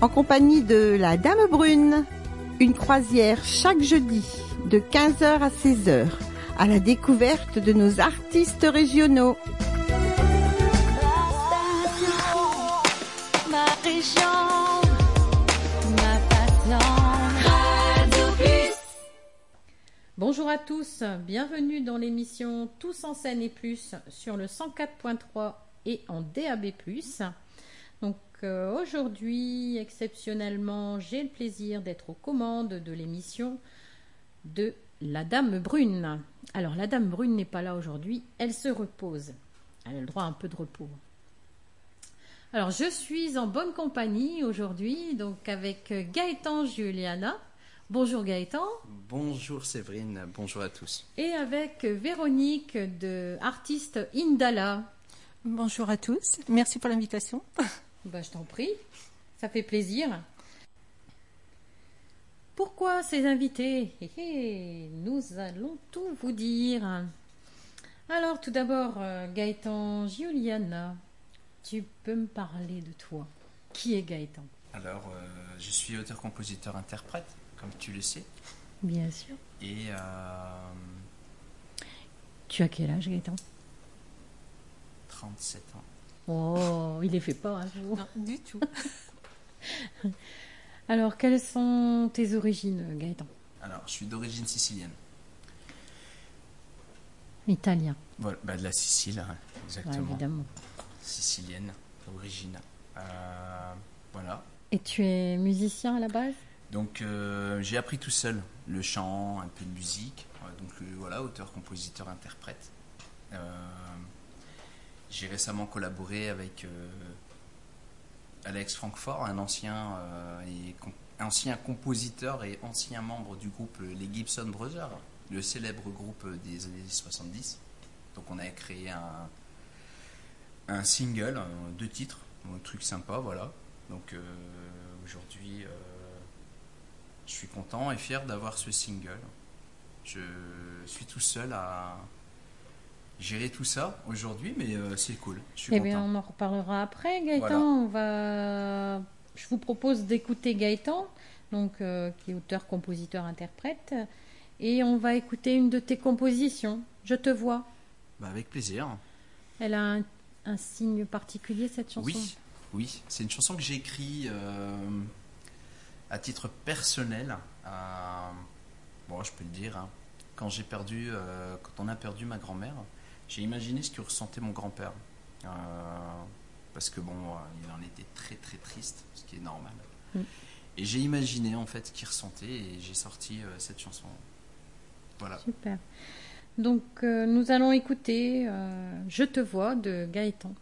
en compagnie de la Dame Brune. Une croisière chaque jeudi de 15h à 16h à la découverte de nos artistes régionaux. Ma région, ma passion. Radio Plus. Bonjour à tous, bienvenue dans l'émission Tous en scène et plus sur le 104.3 et en DAB+. Donc aujourd'hui, exceptionnellement, j'ai le plaisir d'être aux commandes de l'émission de la Dame Brune. Alors la Dame Brune n'est pas là aujourd'hui, elle se repose. Elle a le droit à un peu de repos. Alors je suis en bonne compagnie aujourd'hui, donc avec Gaëtan Giuliana. Bonjour Gaëtan. Bonjour Séverine, bonjour à tous. Et avec Véronique de Artiste Indala. Bonjour à tous, merci pour l'invitation. Je t'en prie, ça fait plaisir. Pourquoi ces invités ? Nous allons tout vous dire. Alors tout d'abord, Gaëtan Giuliana, tu peux me parler de toi. Qui est Gaëtan ? Alors, je suis auteur, compositeur, interprète, comme tu le sais. Bien sûr. Et tu as quel âge, Gaëtan ? 37 ans. Oh, il les fait pas, hein, vous. Non, du tout. Alors, quelles sont tes origines, Gaëtan ? Alors, je suis d'origine sicilienne. Italien. Voilà, de la Sicile, hein, exactement. Ouais, évidemment. Sicilienne, d'origine. Voilà. Et tu es musicien à la base ? Donc, j'ai appris tout seul le chant, un peu de musique. Donc, voilà, auteur, compositeur, interprète. J'ai récemment collaboré avec Alex Francfort, un ancien compositeur et ancien membre du groupe les Gibson Brothers, le célèbre groupe des années 70. Donc on a créé un single, 2 titres, un truc sympa, voilà. Donc aujourd'hui, je suis content et fier d'avoir ce single. Je suis tout seul à gérer tout ça aujourd'hui, mais c'est cool. Je suis content. Bien, on en reparlera après, Gaëtan. Voilà. Je vous propose d'écouter Gaëtan, donc qui est auteur, compositeur, interprète, et on va écouter une de tes compositions. Je te vois. Avec plaisir. Elle a un signe particulier, cette chanson. Oui, c'est une chanson que j'ai écrite à titre personnel. Je peux le dire. Hein. Quand on a perdu ma grand-mère, j'ai imaginé ce que ressentait mon grand-père. Parce que il en était très très triste, ce qui est normal. Et j'ai imaginé en fait ce qu'il ressentait et j'ai sorti cette chanson. Voilà. Super. Donc nous allons écouter Je te vois de Gaëtan.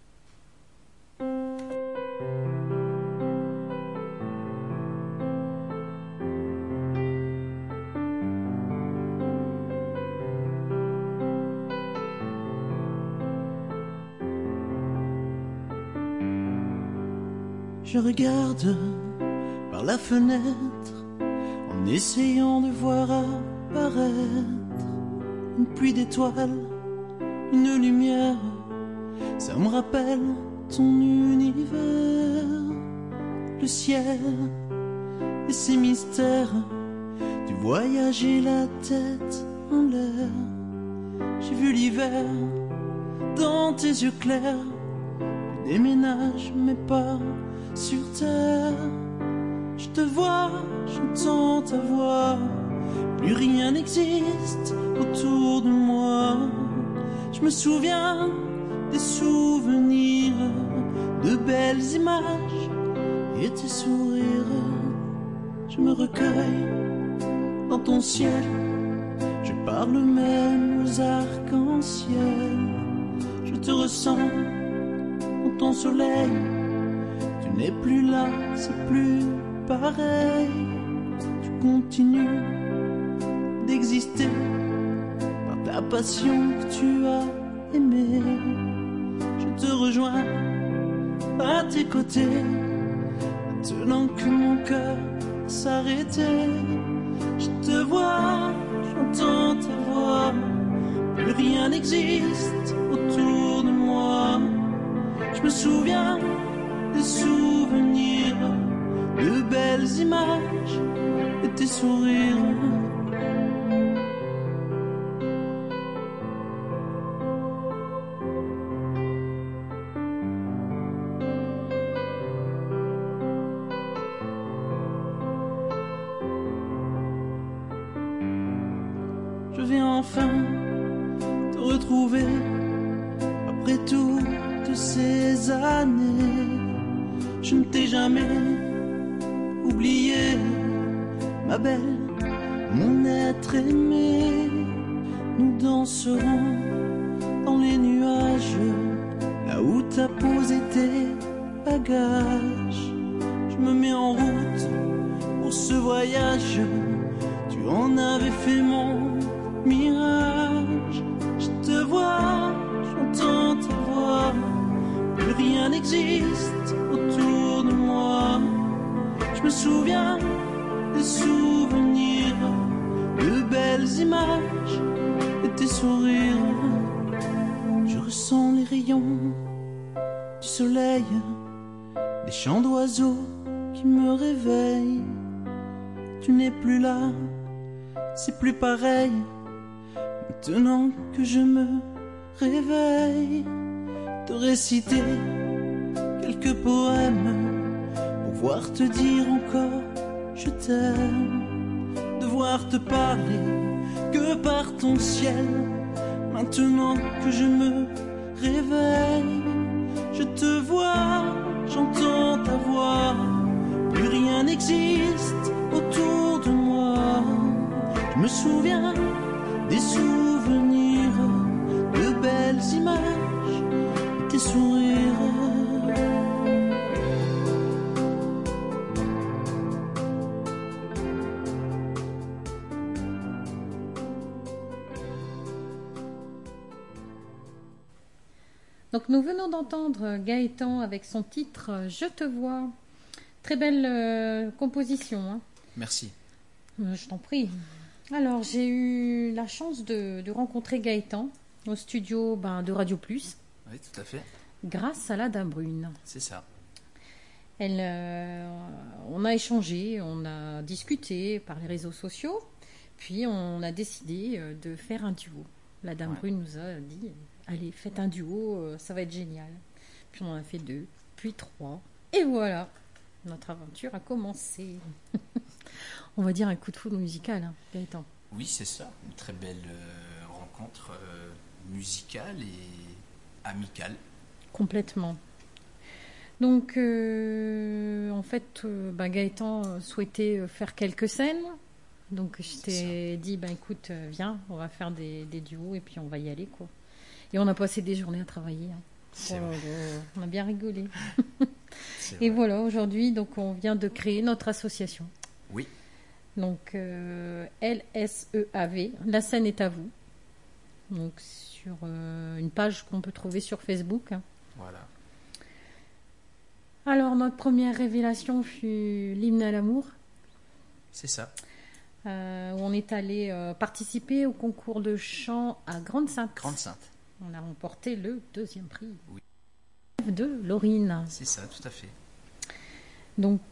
Je regarde par la fenêtre en essayant de voir apparaître une pluie d'étoiles, une lumière. Ça me rappelle ton univers, le ciel et ses mystères, du voyage et la tête en l'air. J'ai vu l'hiver dans tes yeux clairs, je déménage mes pas sur terre. Je te vois, j'entends ta voix, plus rien n'existe autour de moi. Je me souviens des souvenirs, de belles images et tes sourires. Je me recueille dans ton ciel, je parle même aux arcs-en-ciel. Je te ressens dans ton soleil, tu n'es plus là, c'est plus pareil. Tu continues d'exister par ta passion que tu as aimée. Je te rejoins à tes côtés, maintenant que mon cœur s'arrêtait. Je te vois, j'entends ta voix, plus rien n'existe autour de moi. Je me souviens des souvenirs, de belles images et tes sourires. Je vais enfin te retrouver après toutes ces années. Je ne t'ai jamais oublié, ma belle, mon être aimé. Nous danserons dans les nuages, là où t'as posé tes bagages. Je me mets en route pour ce voyage, tu en avais fait mon mirage. Je te vois, j'entends ta voix, plus rien n'existe autour de moi. Je me souviens des souvenirs, de belles images et tes sourires. Je ressens les rayons du soleil, des chants d'oiseaux qui me réveillent. Tu n'es plus là, c'est plus pareil. Maintenant que je me réveille, te réciter quelques poèmes, pouvoir te dire encore je t'aime, devoir te parler que par ton ciel. Maintenant que je me réveille, je te vois, j'entends ta voix, plus rien n'existe autour de moi. Je me souviens des souvenirs, de belles images, tes sourires. Donc nous venons d'entendre Gaëtan avec son titre « Je te vois ». Très belle composition. Hein. Merci. Je t'en prie. Alors j'ai eu la chance de rencontrer Gaëtan au studio de Radio Plus. Oui, tout à fait. Grâce à la Dame Brune. C'est ça. On a échangé, on a discuté par les réseaux sociaux, puis on a décidé de faire un duo. La Dame Brune nous a dit « Allez, faites un duo, ça va être génial ». Puis on en a fait 2, puis 3, et voilà, notre aventure a commencé. On va dire un coup de foudre musical, hein, Gaëtan. Oui, c'est ça. Une très belle rencontre musicale et amicale. Complètement. Donc, en fait, Gaëtan souhaitait faire quelques scènes. Donc, je t'ai dit, écoute, viens, on va faire des duos et puis on va y aller, quoi. Et on a passé des journées à travailler. Hein. On a bien rigolé. Et voilà, aujourd'hui, donc, on vient de créer notre association. Oui. Donc, LSEAV, la scène est à vous. Donc, sur une page qu'on peut trouver sur Facebook. Hein. Voilà. Alors, notre première révélation fut l'hymne à l'amour. C'est ça. Où on est allé participer au concours de chant à Grande-Sainte. Grande-Sainte. On a remporté le 2e prix. Oui. De Laurine. C'est ça, tout à fait. Donc,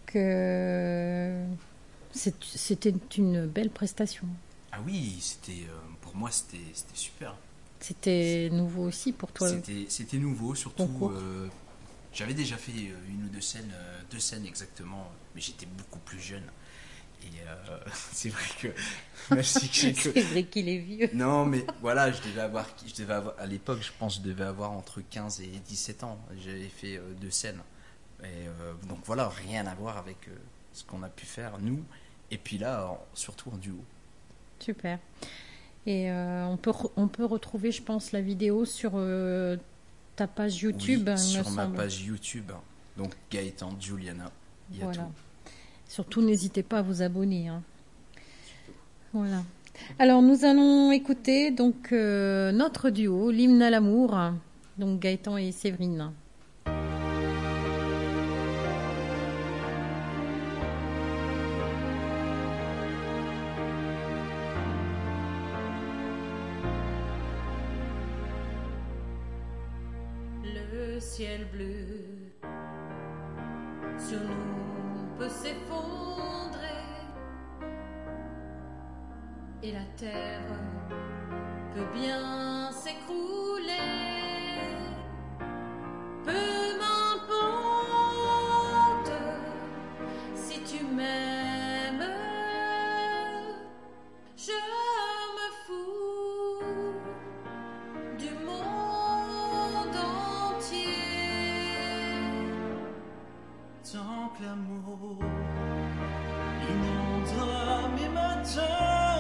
c'était une belle prestation. Ah oui, pour moi, c'était super. C'était nouveau aussi pour toi. C'était nouveau, surtout. J'avais déjà fait une ou deux scènes exactement, mais j'étais beaucoup plus jeune. Et c'est vrai que. C'est vrai qu'il est vieux. Non, mais voilà, je devais avoir, à l'époque, je pense, je devais avoir entre 15 et 17 ans. J'avais fait 2 scènes. Et, donc voilà, rien à voir avec ce qu'on a pu faire, nous. Et puis là, surtout en duo. Super. Et on peut retrouver, je pense, la vidéo sur ta page YouTube. Oui, sur ma page YouTube. Donc Gaëtan, Juliana, il y a tout. Surtout, n'hésitez pas à vous abonner. Hein. Voilà. Alors, nous allons écouter donc notre duo, l'hymne à l'amour, donc Gaëtan et Séverine. Le ciel bleu sur nous peut s'effondrer et la terre peut bien s'écrouler. Peu m'importe si tu m'aimes, je me fous du monde entier. Tant que l'amour inondera mes matins,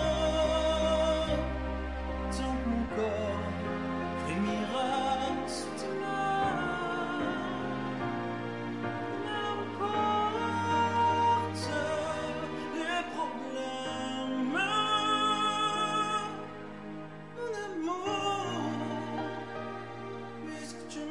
tant que mon corps frémira sous tes mains, n'importe les problèmes, mon amour, puisque tu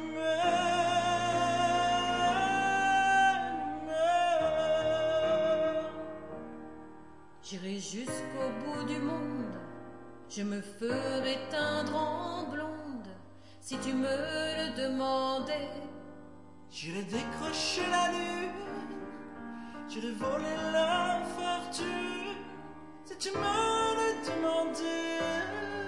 m'aimes. J'irai jusqu'au bout du monde, je me ferai teindre en blonde si tu me le demandais. J'irai décrocher la lune, j'irai voler la fortune, si tu me le demandais.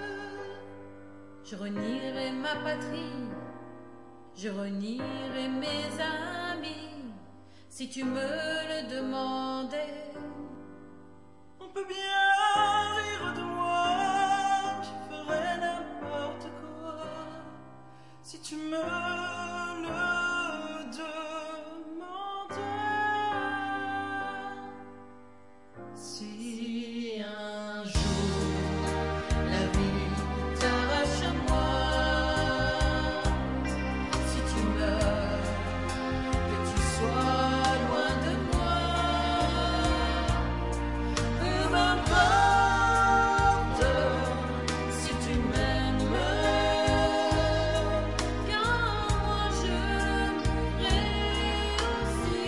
Je renierai ma patrie, je renierai mes amis si tu me le demandais. On peut bien rire de moi, je ferai n'importe quoi, si tu me le demandais. Si un jour La vie t'arrache à moi, si tu meurs, que tu sois loin de moi. Peu m'importe si tu m'aimes, car moi je mourrai aussi.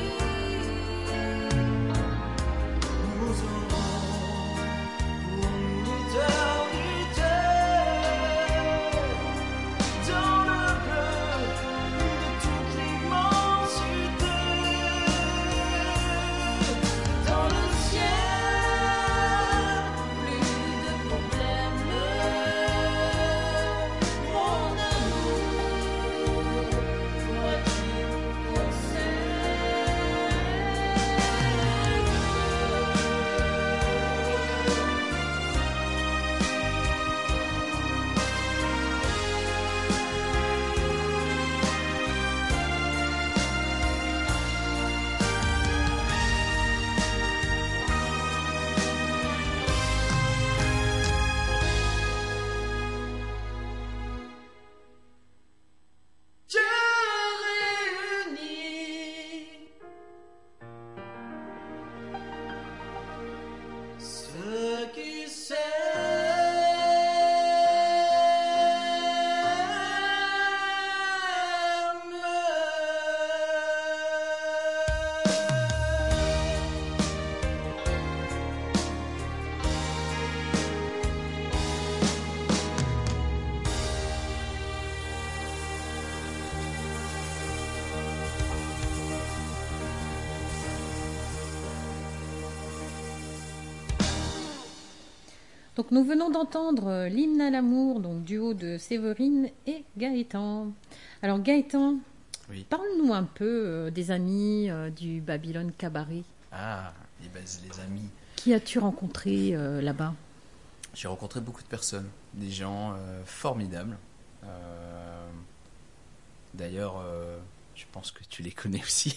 nous aurons pour une éternité dans le bleu de toute l'immensité, Dans le ciel, plus de problèmes, mon amour, toi tu Dieu réunit ceux qui Donc nous venons d'entendre l'hymne à l'amour, donc duo de Séverine et Gaëtan. Alors Gaëtan, Oui. parle-nous un peu des amis du Babylone Cabaret. Ah, et ben, les amis. Qui as-tu rencontré là-bas? J'ai rencontré beaucoup de personnes, des gens formidables. D'ailleurs, je pense que tu les connais aussi.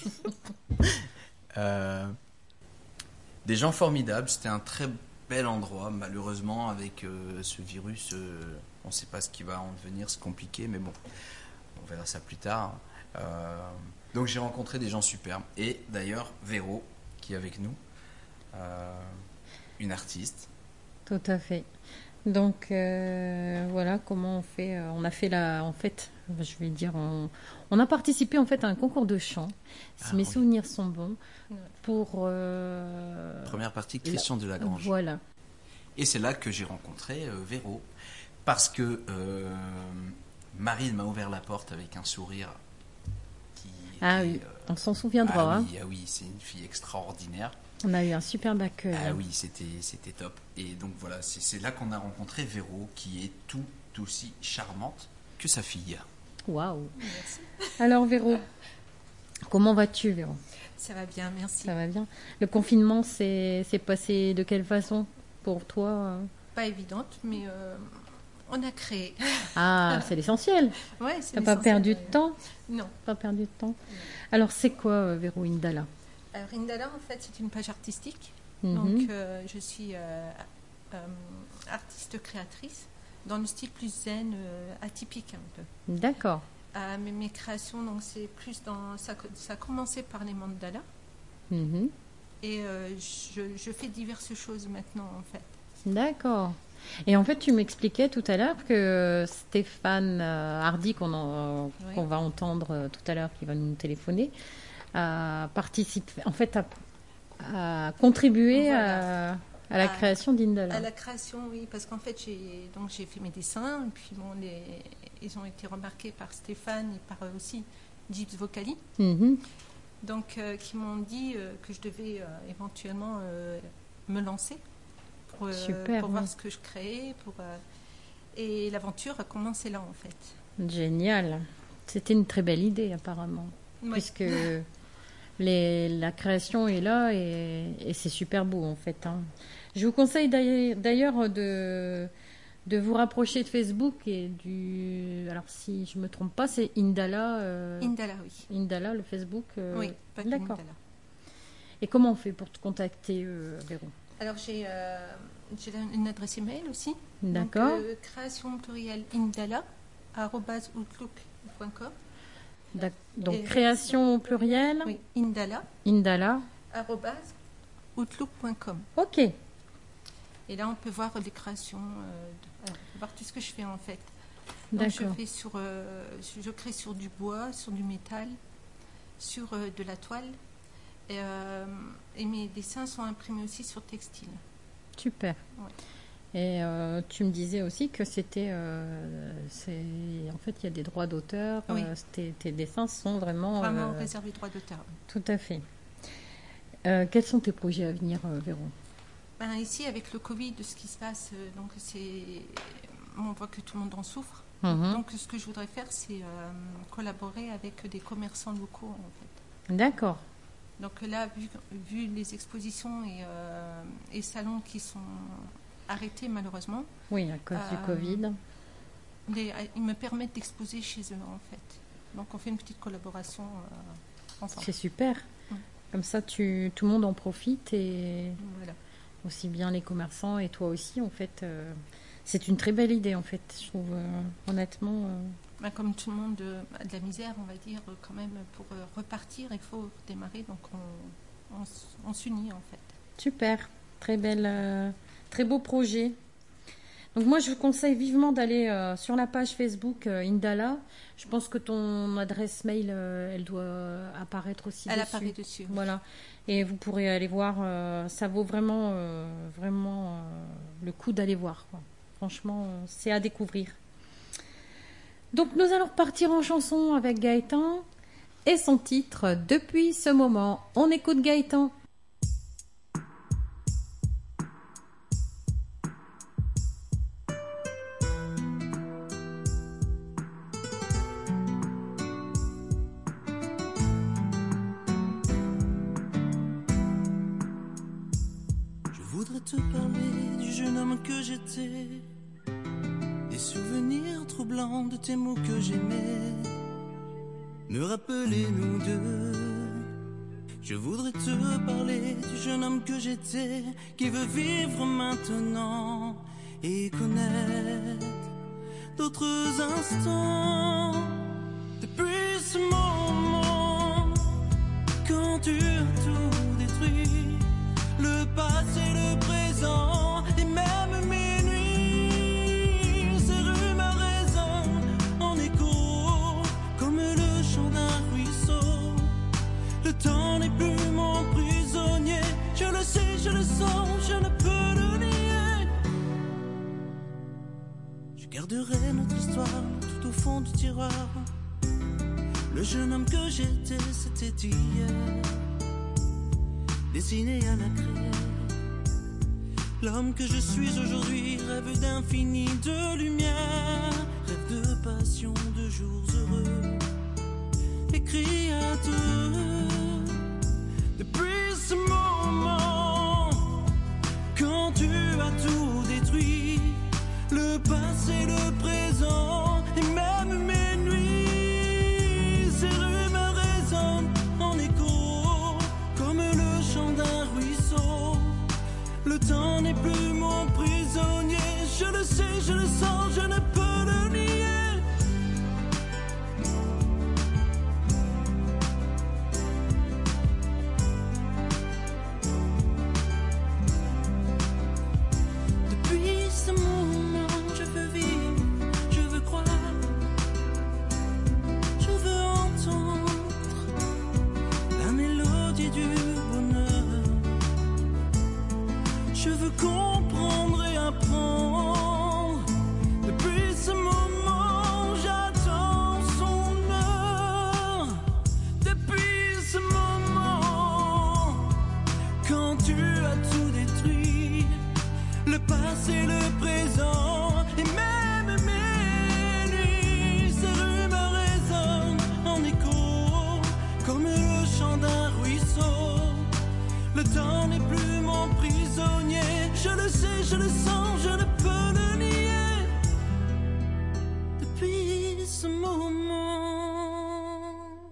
Des gens formidables, c'était un très bel endroit. Malheureusement, avec ce virus, on ne sait pas ce qui va en devenir, c'est compliqué, mais bon, on verra ça plus tard. Donc j'ai rencontré des gens superbes. Et d'ailleurs, Véro, qui est avec nous, une artiste. Tout à fait. Donc voilà comment on fait. On a fait en fait, je vais dire, on a participé en fait à un concours de chant. Si mes souvenirs sont bons, pour Première partie, Christian Delagrange. Voilà. Et c'est là que j'ai rencontré Véro, parce que Marine m'a ouvert la porte avec un sourire qui Ah oui, on s'en souviendra. Oui, c'est une fille extraordinaire. On a eu un superbe accueil. Ah oui, c'était top. Et donc voilà, c'est là qu'on a rencontré Véro, qui est tout aussi charmante que sa fille. Waouh. Alors Véro, comment vas-tu Véro? Ça va bien, merci. Ça va bien. Le confinement s'est passé de quelle façon pour toi? Pas évidente, mais on a créé. Ah, c'est l'essentiel. Ouais, c'est T'as pas l'essentiel, perdu de ouais. temps? Non. Pas perdu de temps. Alors c'est quoi Véro Indala? Alors, Indala, en fait, c'est une page artistique. Mhm. Donc, je suis artiste-créatrice dans le style plus zen, atypique un peu. D'accord. Mais mes créations, donc, c'est plus dans... Ça a commencé par les mandalas. Mhm. Et je fais diverses choses maintenant, en fait. D'accord. Et en fait, tu m'expliquais tout à l'heure que Stéphane Hardy, qu'on va entendre tout à l'heure, qui va nous téléphoner, a participé, en fait, a contribué Voilà. à la création d'Indala. À la création, oui, parce qu'en fait, j'ai fait mes dessins, et puis bon, ils ont été remarqués par Stéphane et par aussi Gibbs Vocali, Mhm. donc qui m'ont dit que je devais éventuellement me lancer pour Super, voir oui. ce que je créais, et l'aventure a commencé là, en fait. Génial. C'était une très belle idée, apparemment, Oui. puisque la création est là et c'est super beau, en fait. Hein. Je vous conseille d'ailleurs de vous rapprocher de Facebook et alors si je me trompe pas, c'est Indala. Indala, oui. Indala, le Facebook. Oui, pas que D'accord. Indala. Et comment on fait pour te contacter, Véro? Alors, j'ai une adresse email aussi. D'accord. Donc, création plurielle indala@outlook.com. Donc Et- création au pluriel. Oui, indala. Indala. @outlook.com. Ok. Et là, on peut voir les créations, on peut voir tout ce que je fais en fait. Donc, D'accord. je crée sur du bois, sur du métal, sur de la toile. Et mes dessins sont imprimés aussi sur textile. Super. Ouais. Et tu me disais aussi que c'était, en fait, il y a des droits d'auteur. Oui. Tes dessins sont vraiment, Vraiment réservé droit d'auteur. tout à fait. Quels sont tes projets à venir, Véro? Ben, ici, avec le Covid, ce qui se passe, donc on voit que tout le monde en souffre. Mhm. Donc, ce que je voudrais faire, c'est collaborer avec des commerçants locaux, en fait. D'accord. Donc là, vu les expositions et salons qui sont arrêtés malheureusement, Oui, à cause du Covid. ils me permettent d'exposer chez eux, en fait. Donc on fait une petite collaboration ensemble. C'est super. Mm. Comme ça, tout le monde en profite et Voilà. aussi bien les commerçants et toi aussi, en fait. C'est une très belle idée, en fait. Je trouve, honnêtement. Ben, comme tout le monde a de la misère, on va dire, quand même, pour repartir, il faut démarrer. Donc on s'unit, en fait. Super, très belle, très beau projet. Donc moi, je vous conseille vivement d'aller sur la page Facebook Indala. Je pense que ton adresse mail, elle doit apparaître aussi Elle dessus. apparaît dessus. oui. Voilà. Et vous pourrez aller voir. Ça vaut vraiment, vraiment le coup d'aller voir, quoi. Franchement, c'est à découvrir. Donc nous allons repartir en chanson avec Gaëtan et son titre « Depuis ce moment ». On écoute Gaëtan. Je voudrais te parler du jeune homme que j'étais, des souvenirs troublants de tes mots que j'aimais, me rappeler nous deux. Je voudrais te parler du jeune homme que j'étais, qui veut vivre maintenant et connaître d'autres instants. Depuis ce moment, quand tu as tout détruit, le passé, le présent et même mes nuits, ces rumeurs résonnent en écho comme le chant d'un ruisseau. Le temps n'est plus mon prisonnier, je le sais, je le sens, je ne peux le nier. Je garderai notre histoire tout au fond du tiroir. Le jeune homme que j'étais, c'était hier, dessiné à la craie. L'homme que je suis aujourd'hui rêve d'infini de lumière, rêve de passion, de jours heureux, écrit à deux. Depuis ce moment, quand tu as tout détruit, le passé, le présent et même mes nuits, ces rumeurs résonnent en écho comme le chant d'un ruisseau. Le temps n'est plus mon prisonnier, je le sais, je le sens, je ne peux le nier. Depuis ce moment, je veux vivre, je veux croire, je veux entendre la mélodie du bonheur. Je veux comprendre et apprendre. Depuis ce moment, j'attends son heure. Depuis ce moment, quand tu as tout détruit, le passé, le présent et même mes nuits, ces rumeurs résonnent en écho comme le chant d'un ruisseau. Le temps n'est plus mon prisonnier, je le sais, je le sens, je ne peux le nier. Depuis ce moment.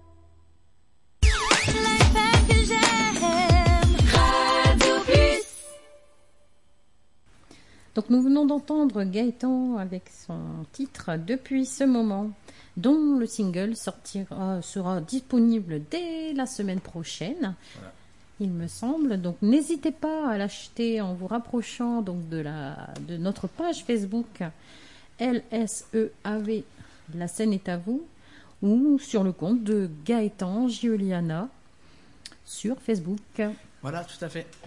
L'affaire que j'aime. Radio Plus. Donc nous venons d'entendre Gaëtan avec son titre Depuis ce moment, dont le single sera disponible dès la semaine prochaine. Voilà. Il me semble. Donc n'hésitez pas à l'acheter en vous rapprochant donc de notre page Facebook LSEAV, la scène est à vous, ou sur le compte de Gaëtan Giuliana sur Facebook. Voilà, tout à fait.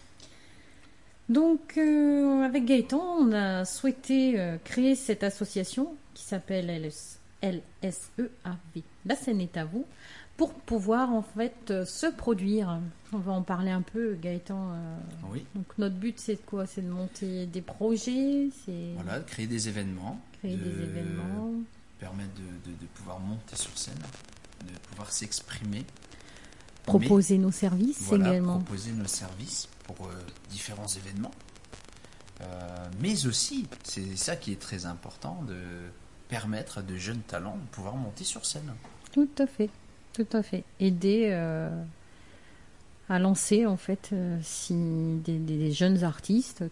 Donc avec Gaëtan, on a souhaité créer cette association qui s'appelle LSEAV, la scène est à vous, pour pouvoir en fait se produire. On va en parler un peu, Gaëtan. Oui. Donc notre but c'est quoi? C'est de monter des projets, c'est Voilà, de créer des événements. créer des événements, Permettre de pouvoir monter sur scène, de pouvoir s'exprimer. proposer nos services Voilà, également. proposer nos services pour différents événements. Mais aussi, c'est ça qui est très important, de permettre à de jeunes talents de pouvoir monter sur scène. Tout à fait, tout à fait. Aider à lancer en fait si des jeunes artistes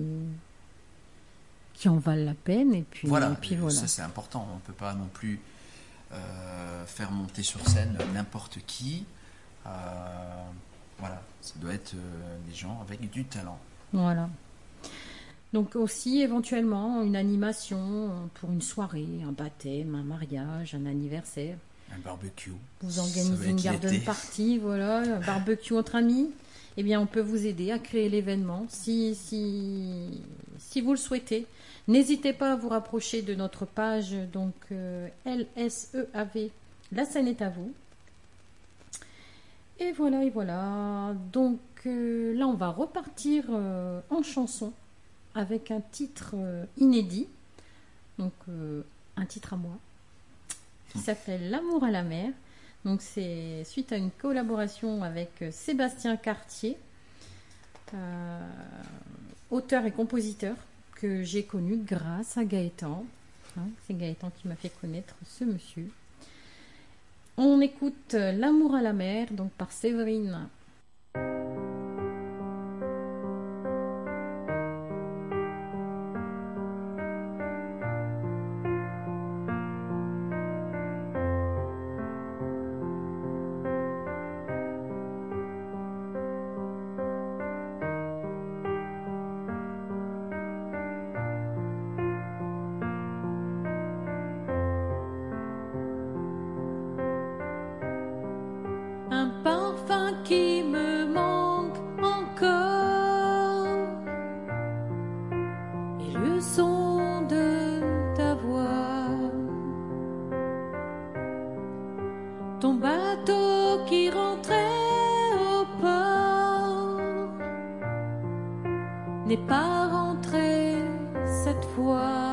qui en valent la peine et puis Voilà, voilà. ça c'est important. On ne peut pas non plus faire monter sur scène n'importe qui. Voilà, ça doit être des gens avec du talent. Voilà. Donc aussi éventuellement une animation pour une soirée, un baptême, un mariage, un anniversaire. Un barbecue. Vous Ça va organisez une être garden l'été. party, voilà, un barbecue entre amis. Eh bien, on peut vous aider à créer l'événement si vous le souhaitez. N'hésitez pas à vous rapprocher de notre page donc LSEAV, la scène est à vous. Et voilà, et voilà. Donc là, on va repartir en chanson avec un titre inédit. Donc un titre à moi qui s'appelle L'amour à la mer. Donc c'est suite à une collaboration avec Sébastien Cartier, auteur et compositeur que j'ai connu grâce à Gaëtan. C'est Gaëtan qui m'a fait connaître ce monsieur. On écoute L'amour à la mer, donc par Séverine. Un parfum qui me manque encore et le son de ta voix. n'est pas rentré cette fois.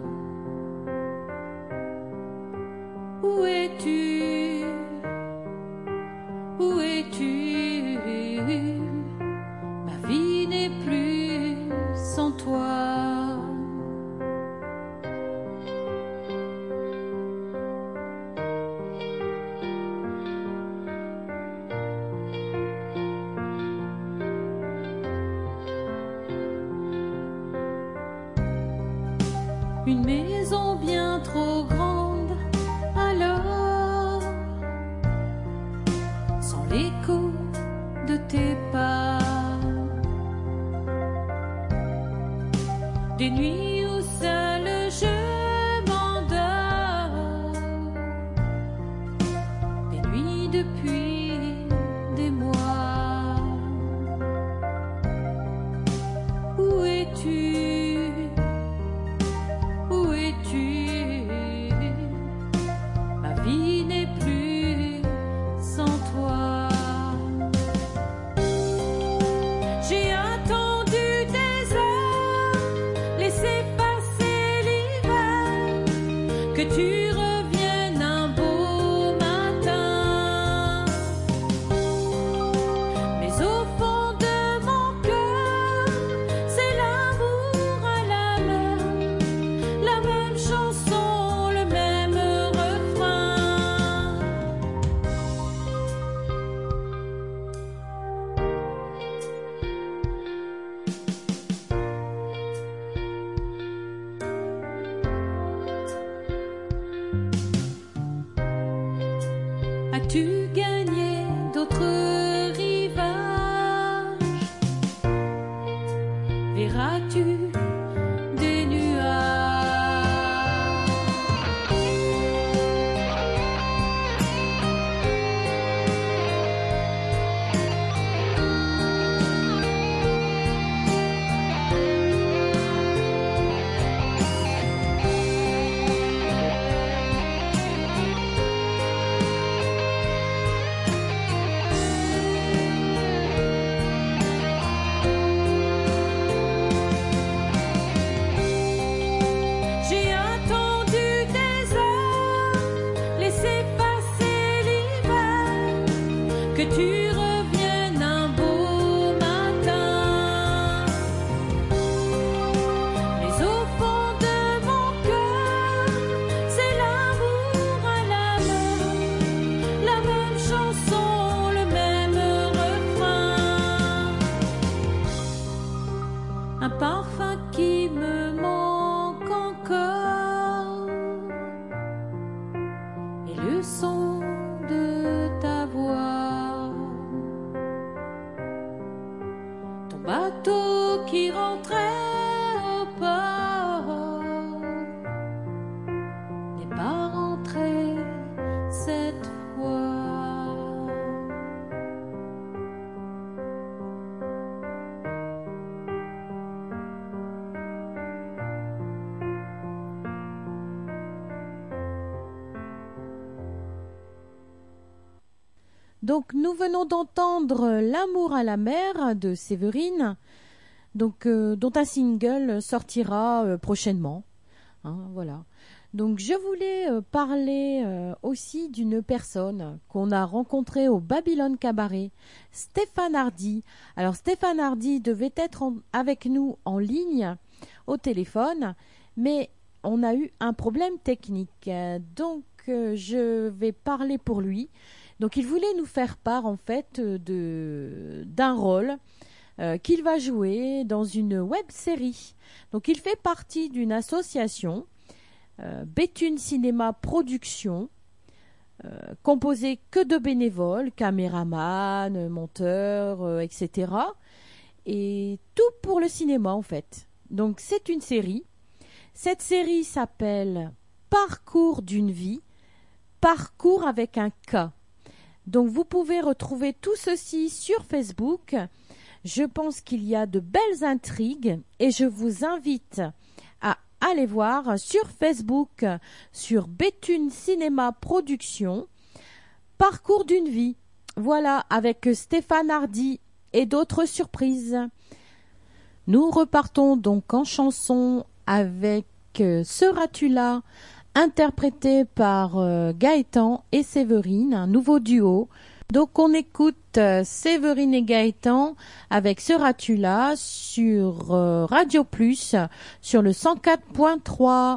Où es-tu? Où es-tu? Ma vie n'est plus sans toi. Une maison bien trop grande, alors, sans l'écho de tes pas. Des nuits où seul je m'endors, des nuits depuis des mois. Où es-tu? Où es-tu? Ma vie n'est plus sans toi. J'ai attendu des heures, laissé passer l'hiver, que tu reviennes un beau matin. Mais au fond de mon cœur, c'est l'amour à la mer, la même chanson, le même refrain. As-tu gagné d'autres rivages? Verras-tu des nuages? J'ai attendu des heures, laissé passer l'hiver, que tu reviennes un beau matin. Mais au fond de mon cœur, c'est l'amour à la mer, la même chanson, le même refrain. Un parfum qui me manque encore, et le son de ta voix. Ton bateau qui rentrait au port n'est pas rentré cette fois. Donc nous venons d'entendre L'amour à la mer de Séverine, donc dont un single sortira prochainement. Hein, voilà. Donc je voulais parler aussi d'une personne qu'on a rencontrée au Babylone Cabaret, Stéphane Hardy. Alors Stéphane Hardy devait être avec nous en ligne au téléphone, mais on a eu un problème technique. Donc je vais parler pour lui. Donc il voulait nous faire part en fait d'un rôle qu'il va jouer dans une web-série. Donc il fait partie d'une association, Béthune Cinéma Production, composée que de bénévoles, caméramans, monteurs, etc. Et tout pour le cinéma en fait. Donc c'est une série. Cette série s'appelle Parcours d'une vie, parcours avec un K. Donc vous pouvez retrouver tout ceci sur Facebook. Je pense qu'il y a de belles intrigues et je vous invite à aller voir sur Facebook, sur Béthune Cinéma Production, Parcours d'une vie. Voilà, avec Stéphane Hardy et d'autres surprises. Nous repartons donc en chanson avec Seras-tu là, interprété par Gaëtan et Séverine, un nouveau duo. Donc on écoute Séverine et Gaëtan avec Seras-tu là sur Radio Plus sur le 104.3.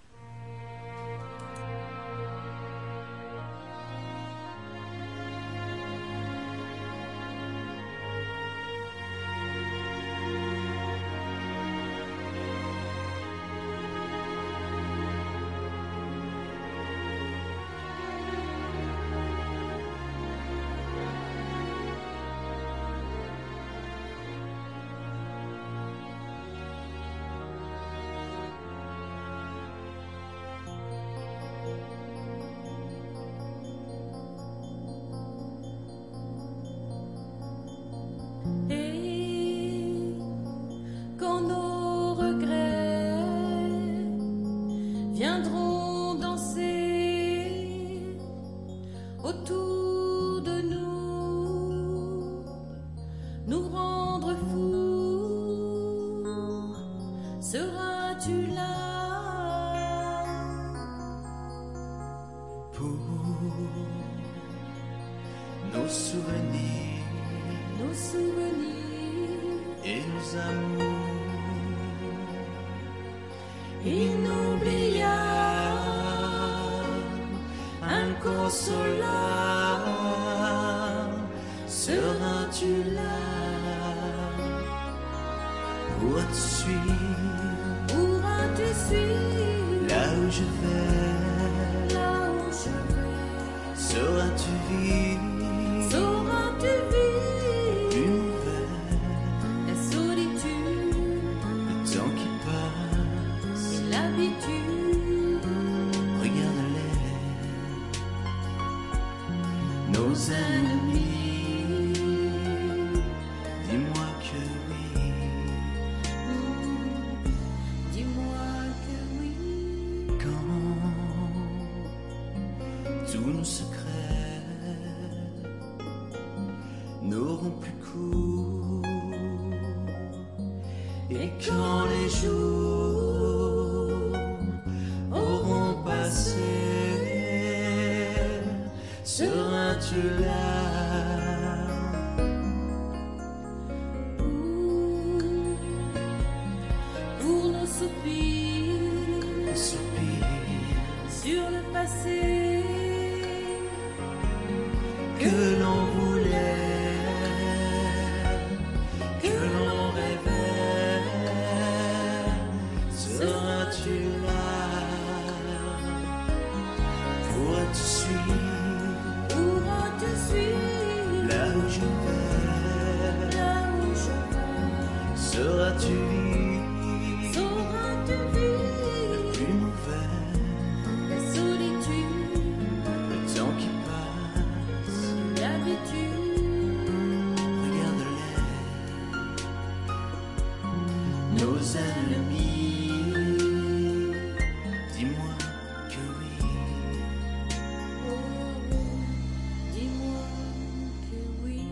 Et quand nos regrets viendront danser autour de nous, nous rendre fous, seras-tu là? Pour nos souvenirs Nos souvenirs et nos amours inoubliables, inconsolables, seras-tu là? Pourras-tu suivre pourras-tu suivre là où je vais? là où je vais? Sauras-tu vivre Sauras-tu vivre une nouvelle? la solitude Le temps qui passe, et l'habitude? regarde-les, nos ennemis. Dis-moi que oui, Dis-moi que oui. quand tous nos secrets n'auront plus cours, et quand les jours auront passé, seras-tu là? Pour nos soupirs Soupir sur le passé que l'on voulait, que l'on rêvait, seras-tu là? Pourras-tu suivre pourras-tu suivre là où je vais? là où je vais? Seras-tu vivre Sauras-tu vivre plus nouvelle? la solitude Le temps qui passe, et l'habitude? regarde-les, nos ennemis. Dis-moi que oui. Dis-moi que oui.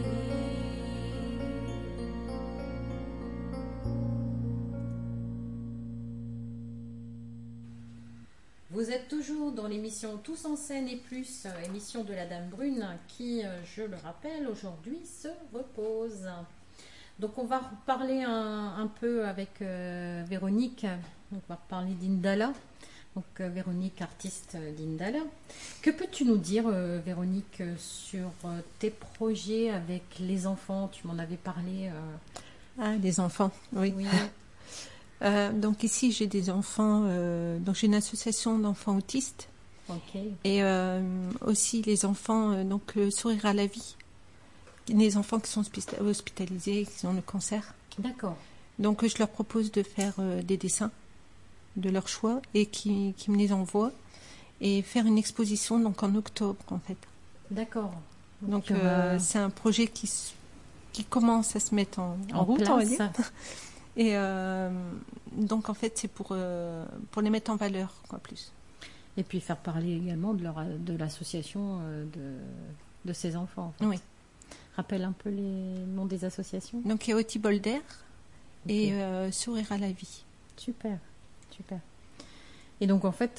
Vous êtes toujours dans l'émission Tous en scène et plus, émission de la Dame Brune qui, je le rappelle, aujourd'hui se repose. Donc on va reparler un peu avec Véronique. On va reparler d'Indala. Donc Véronique, artiste d'Indala. Que peux-tu nous dire, Véronique, sur tes projets avec les enfants? Tu m'en avais parlé. Ah, les enfants, oui. Oui. Donc ici, j'ai des enfants. Donc j'ai une association d'enfants autistes Ok. et aussi les enfants. Donc le sourire à la vie, les enfants qui sont hospitalisés, qui ont le cancer. D'accord. Donc je leur propose de faire des dessins de leur choix et qui me les envoient et faire une exposition donc en octobre en fait. D'accord. Donc il y aura- c'est un projet qui commence à se mettre en route, on va dire. place. Et donc en fait c'est pour les mettre en valeur quoi plus. Et puis faire parler également de l'association de ces enfants. En fait. Oui. Rappelle un peu les noms des associations. Donc il y a Oti Bolder, et Sourire à la vie. Super, super. Et donc en fait,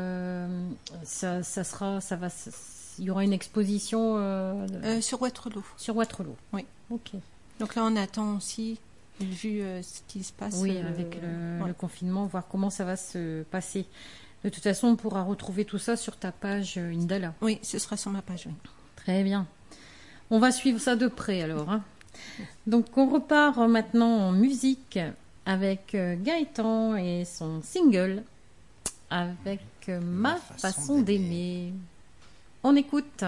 il y aura une exposition Sur Waterloo. sur Waterloo. Oui. Ok. Donc là, on attend aussi, vu ce qui se passe. Oui, avec le ouais. confinement, voir comment ça va se passer. De toute façon, on pourra retrouver tout ça sur ta page Indala. Oui, ce sera sur ma page, oui. Très bien. On va suivre ça de près alors. Hein. Donc on repart maintenant en musique avec Gaëtan et son single avec Ma façon d'aimer. On écoute.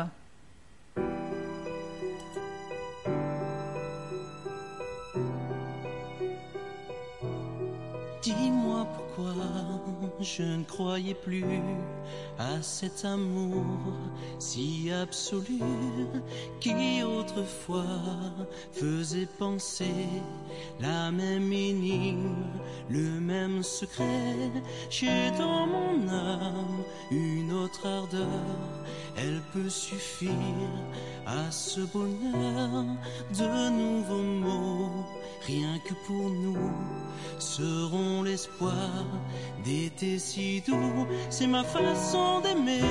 Dis-moi pourquoi je ne croyais plus à cet amour si absolu qui autrefois faisait penser la même énigme, le même secret. J'ai dans mon âme une autre ardeur, elle peut suffire à ce bonheur. De nouveaux mots, rien que pour nous, seront l'espoir d'été si doux. C'est ma façon d'aimer,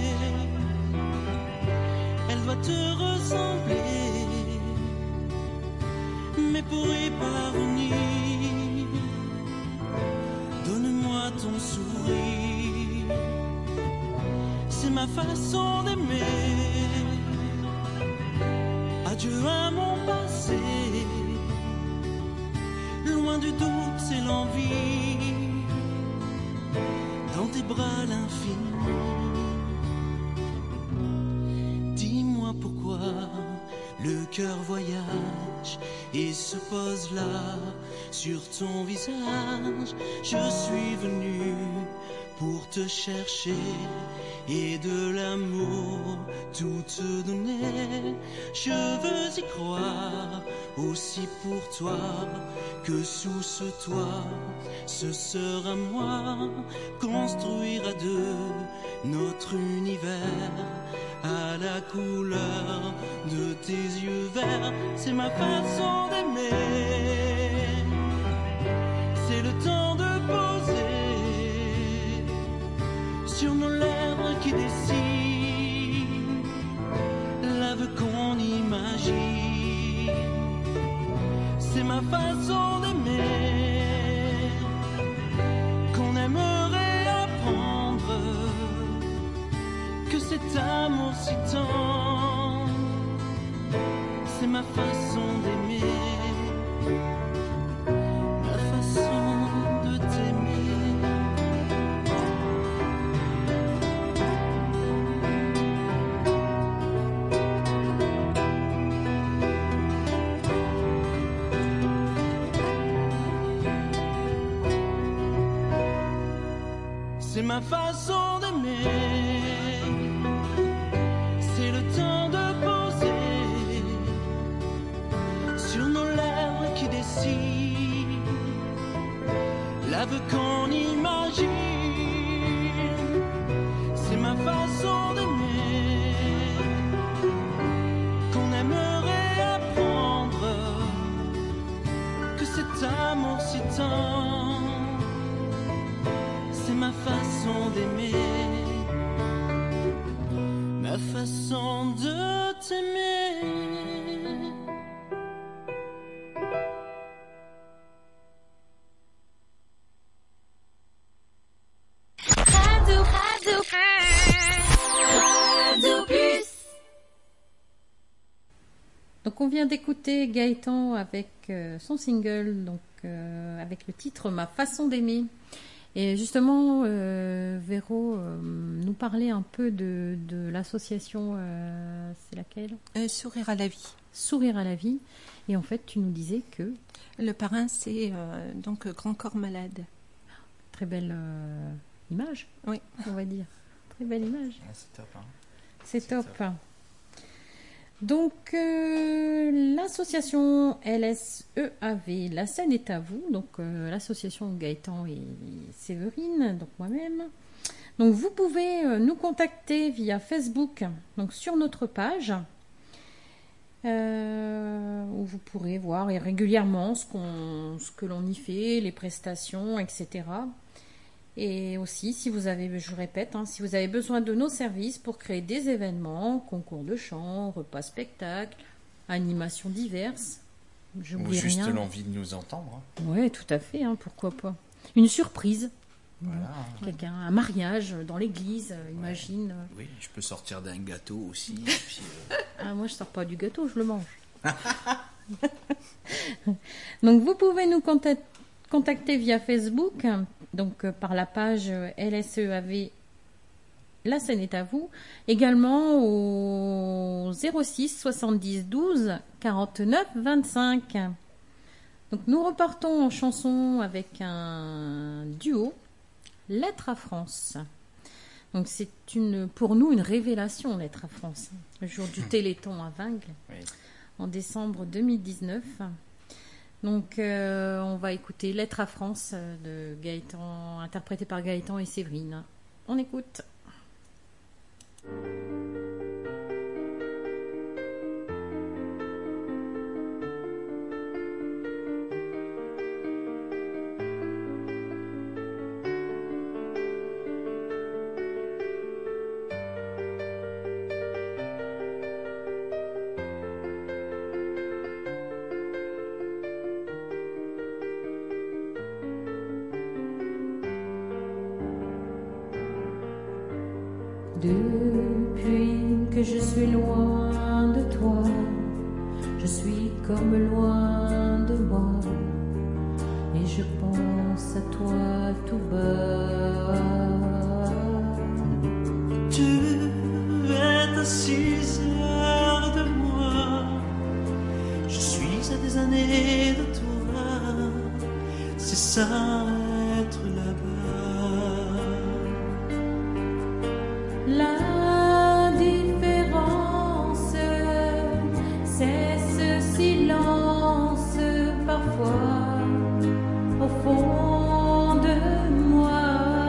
elle doit te ressembler, mais pour y parvenir, donne-moi ton sourire. C'est ma façon d'aimer. Adieu à mon passé, loin du doute, c'est l'envie, dans tes bras l'infini. Dis-moi pourquoi le cœur voyage et se pose là sur ton visage. Je suis venu pour te chercher et de l'amour tout te donner. Je veux y croire aussi pour toi, que sous ce toit, ce sera moi. Construire à deux notre univers à la couleur de tes yeux verts. C'est ma façon d'aimer, c'est le temps de poser sur nos lèvres qui dessinent l'aveu qu'on imagine. C'est ma façon d'aimer, qu'on aimerait apprendre, que cet amour si tendre. C'est ma façon d'aimer, ma façon de t'aimer. C'est ma façon d'aimer, c'est le temps de poser sur nos lèvres qui dessinent l'aveu qu'on imagine. C'est ma façon d'aimer, qu'on aimerait apprendre, que cet amour si tendre. C'est ma façon d'aimer, ma façon de t'aimer. Donc on vient d'écouter Gaëtan avec son single, donc avec le titre Ma façon d'aimer. Et justement, Véro nous parlait un peu de l'association, c'est laquelle ? Sourire à la vie. Sourire à la vie. Et en fait, tu nous disais que... Le parrain, c'est donc Grand Corps Malade. Très belle image, Oui. on va dire. Très belle image. Ouais, c'est top. Hein. C'est top. Donc, l'association LSEAV, la scène est à vous. Donc, l'association Gaëtan et Séverine, donc moi-même. Donc, vous pouvez nous contacter via Facebook, donc sur notre page. où vous pourrez voir régulièrement ce que l'on y fait, les prestations, etc. Et aussi, si vous avez, je répète, si vous avez besoin de nos services pour créer des événements, concours de chant, repas spectacles, animations diverses, Ou j'oublie juste rien. l'envie de nous entendre. Oui, tout à fait, pourquoi pas. Une surprise, Voilà. quelqu'un, un mariage dans l'église, imagine. Oui, je peux sortir d'un gâteau aussi. Et puis, Ah, moi, je sors pas du gâteau, je le mange. Donc, vous pouvez nous contacter via Facebook, donc par la page LSEAV La scène est à vous. Également au 06 70 12 49 25. Donc, nous repartons en chanson avec un duo, Lettre à France. Donc, c'est pour nous une révélation, Lettre à France. Le jour du Téléthon à Vingles. oui. En décembre 2019. Donc, on va écouter Lettre à France de Gaëtan, interprété par Gaëtan et Séverine. On écoute. Depuis que je suis loin de toi, je suis comme loin de moi, et je pense à toi tout bas. Tu es à 6 heures de moi, je suis à des années de toi, c'est ça être là-bas. La différence, c'est ce silence parfois au fond de moi.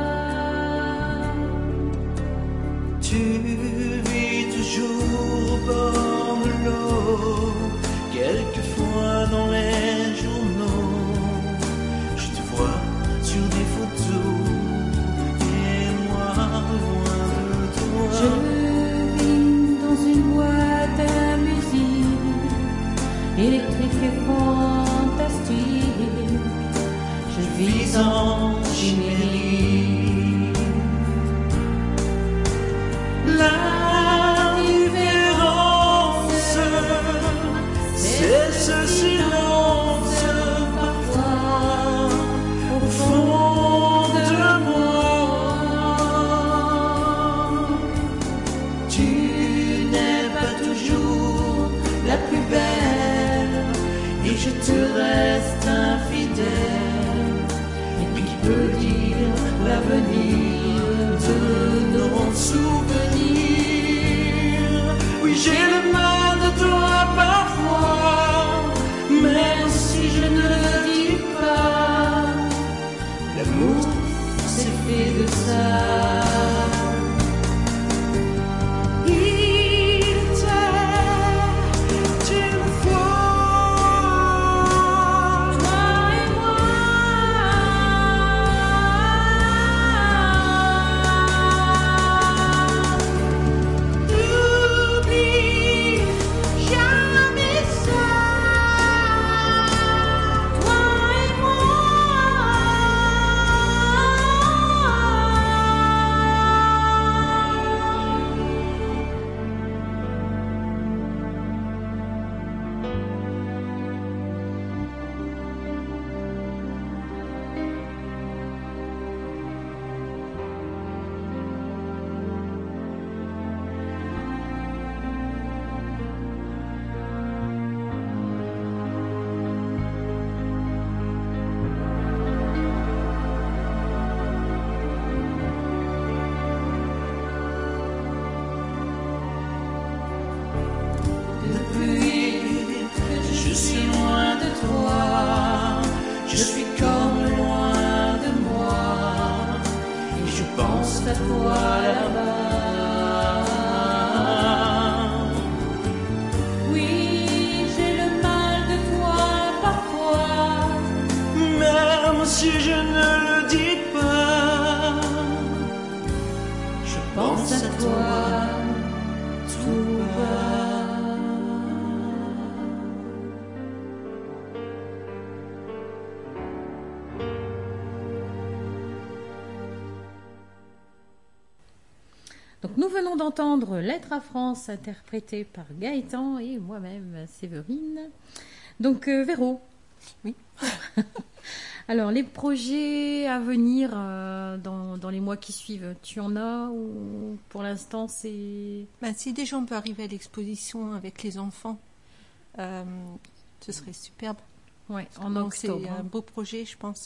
Tu vis toujours au bord de l'eau, quelquefois dans les journaux, je te vois sur des photos, et moi loin de toi. Je vis dans une boîte à musique, électrique et fantastique. Je vis en chimérique. La différence, c'est ce silence parfois au fond de moi. Tu n'es pas toujours la plus belle, et je te reste infidèle. Et puis qui peut dire l'avenir de nos souvenirs? Oui, j'ai le mal de toi parfois, même si je ne le dis pas. L'amour, c'est fait de ça. Il était une fois, toi et moi. si je ne le dis pas. Je Pense à toi tout bas. Donc nous venons d'entendre Lettre à France interprétée par Gaëtan et moi-même Séverine. Donc Véro. Oui. Alors les projets à venir dans les mois qui suivent, tu en as ou pour l'instant c'est... Si déjà on peut arriver à l'exposition avec les enfants, ce serait superbe. Ouais, en Donc octobre. c'est un beau projet, je pense,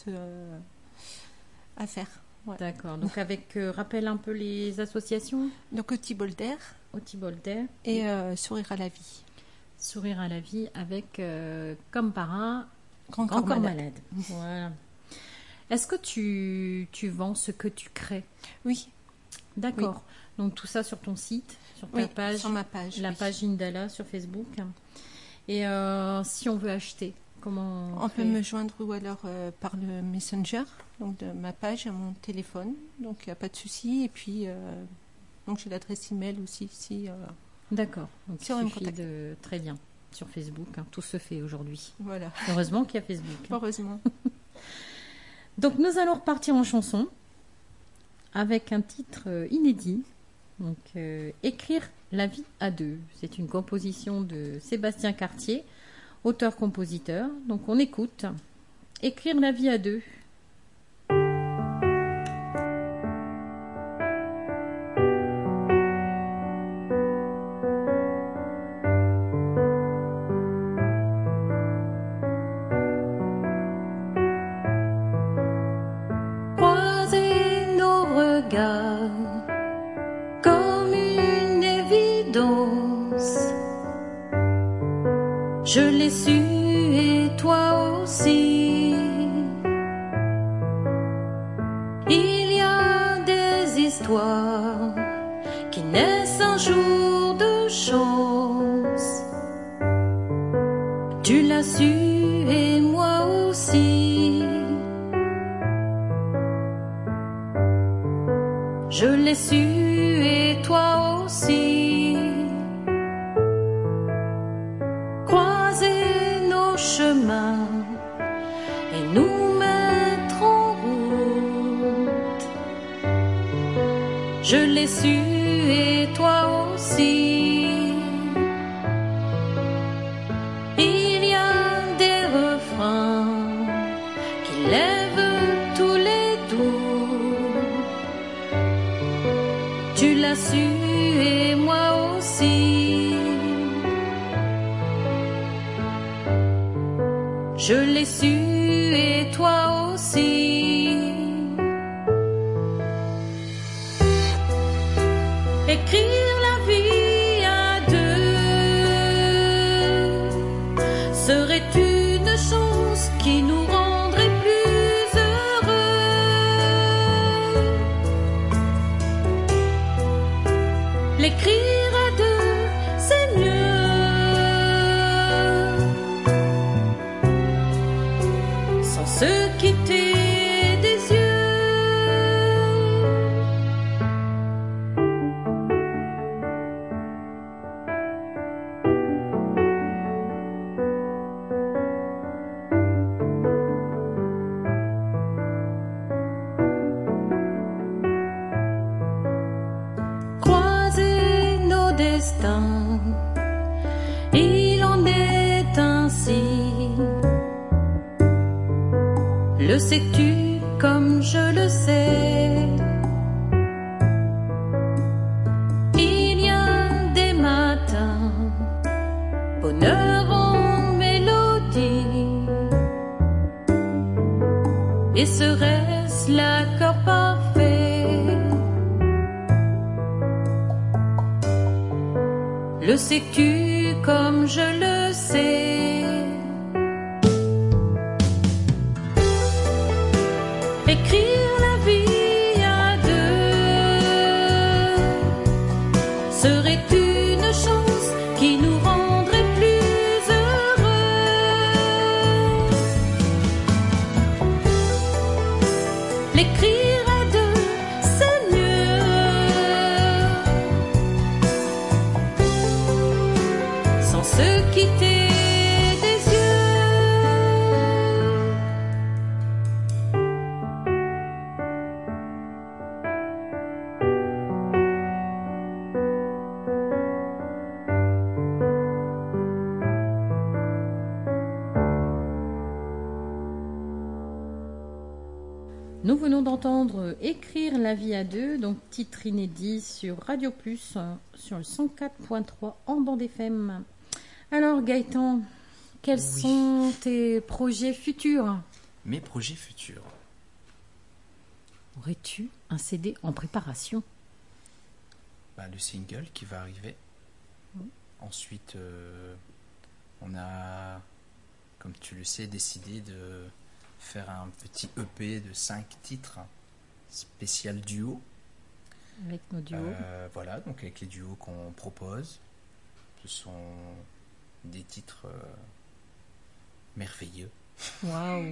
à faire. Ouais. D'accord, donc avec, rappelle un peu les associations. Donc au Thibolder Au Thibolder. et Sourire à la vie. Sourire à la vie avec comme parrain Grand Grand Corps Corps Malade. Malade. Voilà. Est-ce que tu vends ce que tu crées? Oui, D'accord. Donc tout ça sur ton site, sur ta oui, page, sur ma page. la oui. page Indala sur Facebook. Et si on veut acheter, comment On peut fait me joindre ou alors par le Messenger, donc de ma page à mon téléphone, donc il n'y a pas de souci. Et puis, donc j'ai l'adresse email aussi, si D'accord. Donc Si on veut il me suffit contacter. de très bien sur Facebook. Tout se fait aujourd'hui. voilà. Heureusement qu'il y a Facebook. Heureusement. Donc nous allons repartir en chanson avec un titre inédit. Donc Écrire la vie à deux. C'est une composition de Sébastien Cartier, auteur-compositeur. Donc on écoute Écrire la vie à deux. Croiser nos regards comme une évidence. Je l'ai su et toi aussi. Il y a des histoires qui naissent un jour de chance. Tu l'as su et moi aussi. Je l'ai su et toi aussi. Croiser nos chemins et nous mettre en route. Je l'ai su et toi aussi. Il y a des refrains qui lèvent tous les doutes. Tu l'as su et moi aussi. Je l'ai su et toi aussi. Écrire la vie à deux serait une chance qui nous rendrait plus heureux. L'écrire à deux, c'est mieux. Sans se quitter des yeux. Croiser nos destins, il en est ainsi. Le sais-tu comme je le sais? Il y a des matins, bonheur en mélodie. Et serait-ce l'accord parfait? Le sais-tu comme je le sais? Écrire la vie à deux serait une chance qui nous rendrait plus heureux. Nous venons d'entendre Écrire la vie à deux, donc titre inédit sur Radio Plus, sur le 104.3 en bande FM. Alors Gaëtan, quels sont tes projets futurs? Mes projets futurs. Aurais-tu un CD en préparation? Le single qui va arriver. Ensuite, on a, comme tu le sais, décidé de faire un petit EP de 5 titres spécial duo. Avec nos duos. Voilà, donc avec les duos qu'on propose. Ce sont des titres merveilleux. Waouh.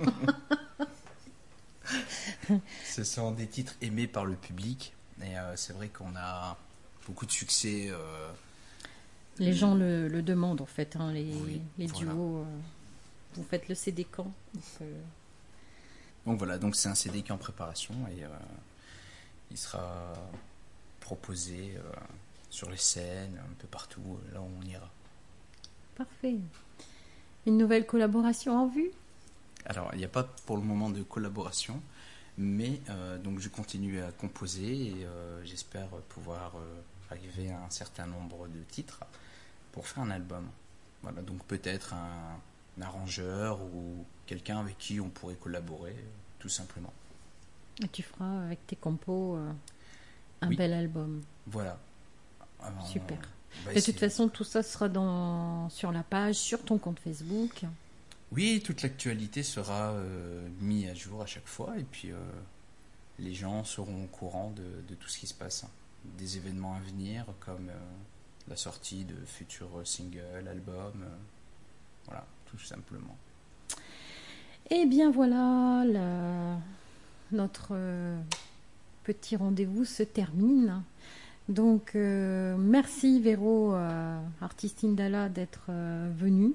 Ce sont des titres aimés par le public. Et c'est vrai qu'on a beaucoup de succès. Les gens le demandent en fait, hein, les voilà. duos. Vous faites le CD quand? Donc voilà, donc c'est un CD qui est en préparation et il sera proposé sur les scènes, un peu partout, là où on ira. Parfait. Une nouvelle collaboration en vue? Alors, il n'y a pas pour le moment de collaboration, mais donc je continue à composer et j'espère pouvoir arriver à un certain nombre de titres pour faire un album. Voilà, donc peut-être un arrangeur ou quelqu'un avec qui on pourrait collaborer, tout simplement. Et tu feras avec tes compos un Oui. bel album. Voilà. Super. On va De essayer. toute façon, tout ça sera sur la page, sur ton compte Facebook. Oui, toute l'actualité sera mise à jour à chaque fois et puis les gens seront au courant de tout ce qui se passe. Des événements à venir comme la sortie de futurs singles, albums, voilà, tout simplement. Eh bien voilà, notre petit rendez-vous se termine. Donc merci Véro, artiste Indala, d'être venue.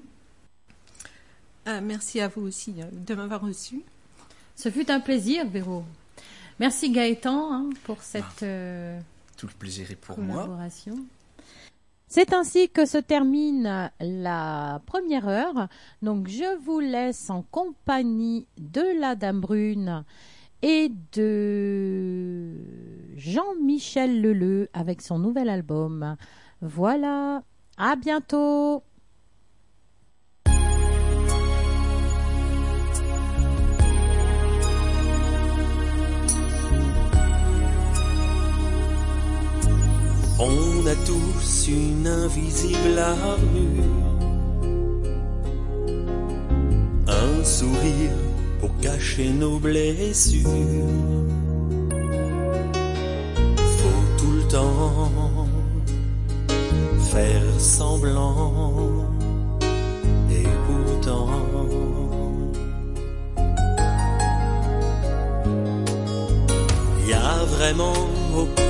Merci à vous aussi de m'avoir reçu. Ce fut un plaisir Véro. Merci Gaëtan pour cette Tout le plaisir est pour moi. collaboration. C'est ainsi que se termine la première heure. Donc je vous laisse en compagnie de la Dame Brune et de Jean-Michel Leleu avec son nouvel album. Voilà, à bientôt. On a tous une invisible armure, un sourire pour cacher nos blessures. Faut tout le temps faire semblant, et pourtant y a vraiment aucun